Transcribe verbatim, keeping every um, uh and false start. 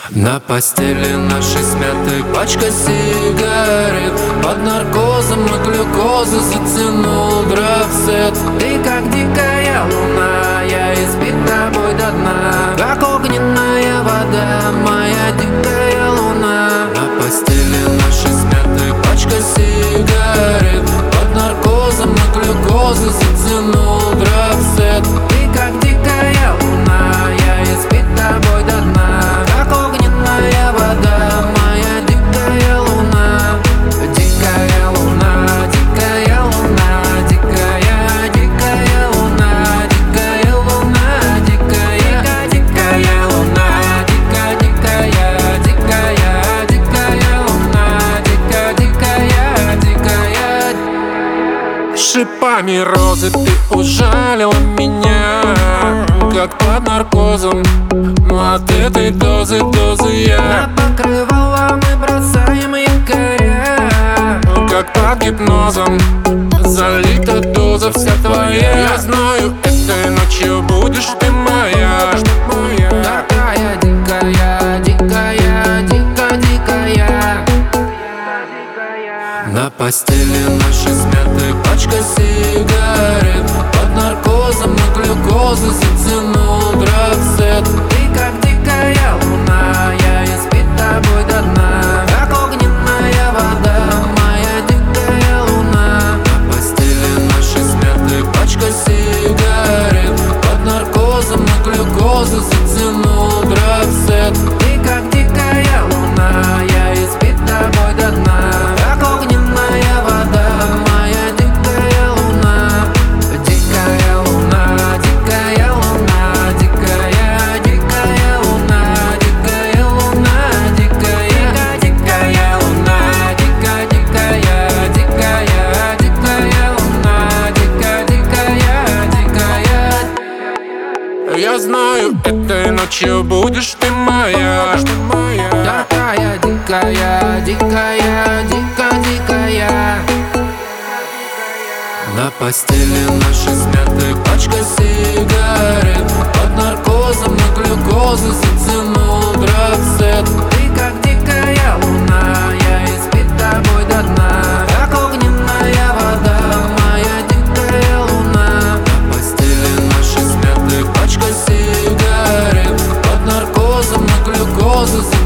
На постели нашей смятой пачка сигарет. Под наркозом и глюкозы затянул драгсет. Ты как дикая луна, я избит тобой до дна. Как огненная вода, моя дикая луна. На постели нашей смятой пачка сигарет. Под наркозом и глюкозы затянул драгсет. Ты как дикая луна, я избит тобой до дна. Как огненная вода, моя дикая луна. Дикая луна, дикая луна, дикая, дикая луна, дикая луна, дикая, дикая луна, дикая, дикая, дикая, дикая луна, дикая, дикая, дикая. Шипами розы ты ужалила меня, как под наркозом. Но от этой дозы, дозы я На покрывало мы бросаем якоря, как под гипнозом. Залита доза вся твоя. Я знаю, этой ночью будешь ты моя. такая дикая, дикая, дико дикая. На постели нашей смятой пачка сигарет. Под наркозом и глюкозы затянул драгсет. Ты как дикая луна, я избит тобой до дна. Как огненная вода, моя дикая луна. На постели нашей смятой пачка сигарет. Под наркозом и глюкозы затянул драгсет. Ты как дикая луна, я избит тобой до дна. Как огненная вода, моя дикая луна. Дикая луна, дикая луна, дикая, дикая луна, дикая луна, дикая, дикая луна, дикая, дикая, дикая, дикая луна, дикая, дикая, дикая. Я знаю, этой ночью будешь ты моя. Такая дикая, дикая, дико дикая. На постели нашей смятой пачка сигарет. Под наркозом и глюкозы затянул драгсет. Ты как дикая луна, я избит тобой до дна. Как огненная вода, моя дикая луна. На постели нашей смятой пачка сигарет. Под наркозом и глюкозы затянул